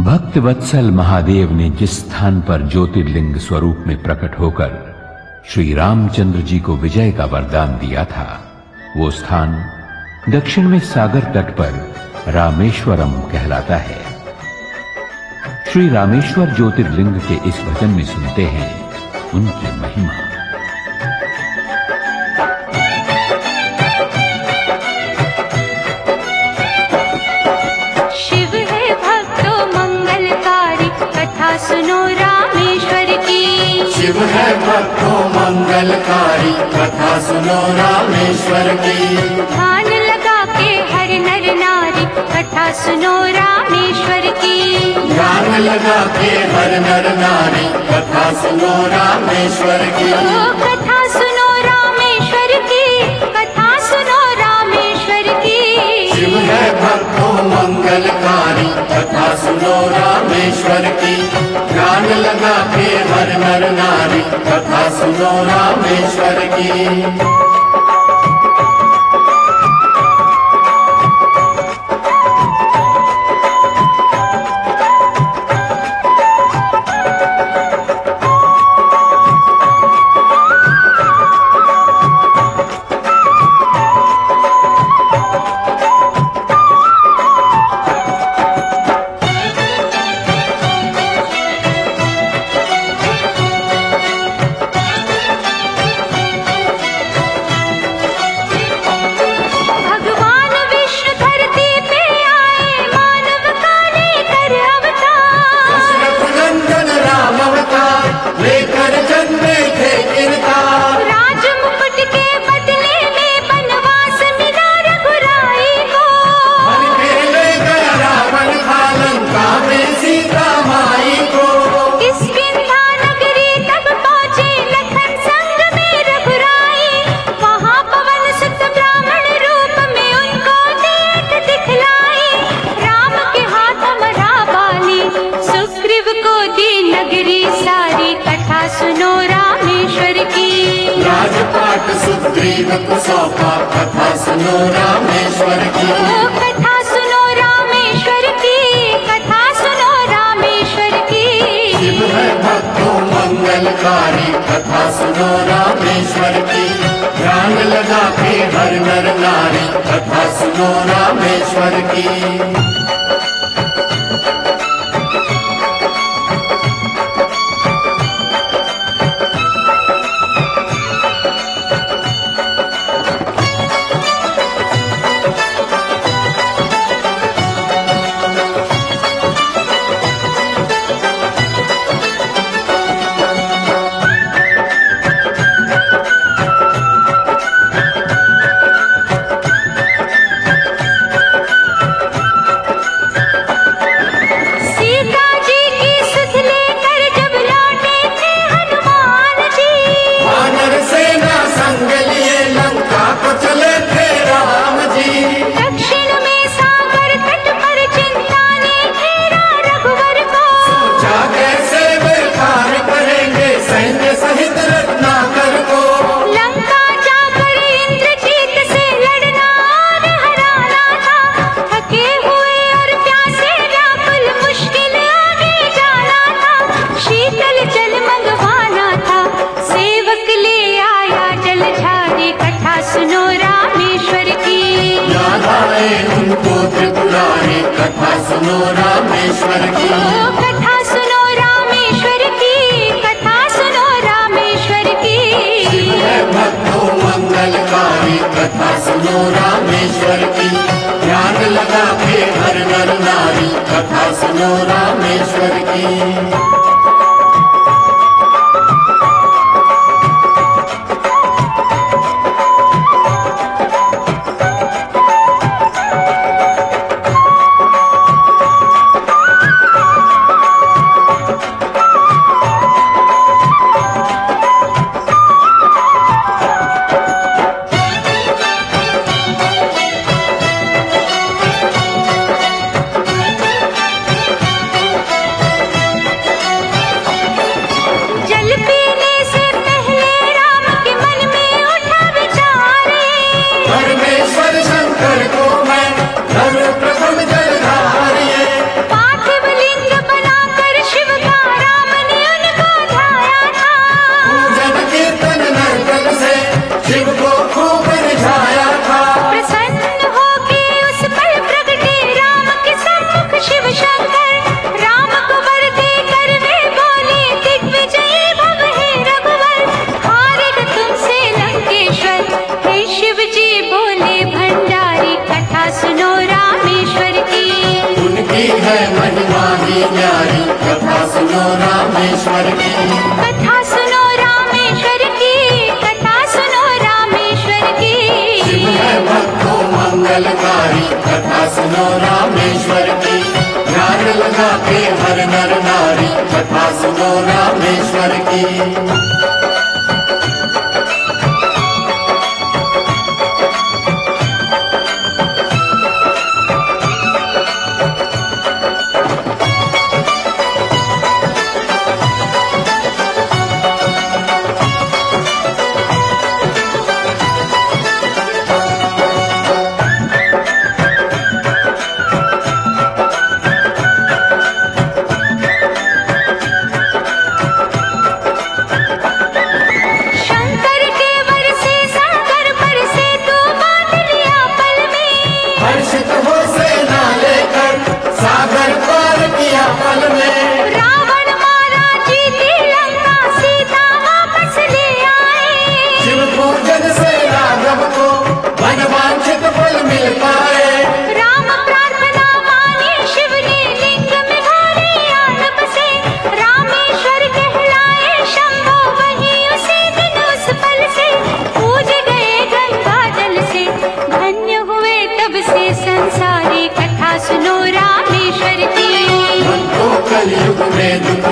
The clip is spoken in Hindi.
भक्त वत्सल महादेव ने जिस स्थान पर ज्योतिर्लिंग स्वरूप में प्रकट होकर श्री रामचंद्र जी को विजय का वरदान दिया था, वो स्थान दक्षिण में सागर तट पर रामेश्वरम कहलाता है। श्री रामेश्वर ज्योतिर्लिंग के इस भजन में सुनते हैं उनकी महिमा। सुनो रामेश्वर की। शिव है भक्तों मंगलकारी, कथा सुनो रामेश्वर की। ध्यान लगा के हर नर नारी, कथा सुनो रामेश्वर की। ध्यान लगा के हर नर नारी, कथा सुनो रामेश्वर की। कथा सुनो रामेश्वर की, कथा सुनो रामेश्वर की। शिव है भक्तों मंगलकारी, कथा सुनो रामेश्वर की। ध्यान लगा के हर नर नारी, कथा सुनो रामेश्वर की। राजपाट सुग्रीव को सौंपा, कथा सुनो रामेश्वर की। कथा सुनो रामेश्वर की, कथा सुनो रामेश्वर की। शिव है भक्तों मंगलकारी, कथा सुनो रामेश्वर की। ध्यान लगा के हर नर नारी, कथा सुनो रामेश्वर की। कथा सुनो रामेश्वर की। कथा सुनो रामेश्वर की, कथा सुनो रामेश्वर की। शिव है भक्तों मंगलकारी, कथा सुनो रामेश्वर की। ध्यान लगा के हर नर नारी, कथा सुनो रामेश्वर की। महिमा ही न्यारी, कथा सुनो रामेश्वर की। कथा सुनो रामेश्वर की, कथा सुनो रामेश्वर की। शिव है भक्तों मंगलकारी, कथा सुनो रामेश्वर की। ध्यान लगा के हर नर नारी, कथा सुनो रामेश्वर की। संसारी कथा सुनो रामेश्वर की। कलयुग में दुख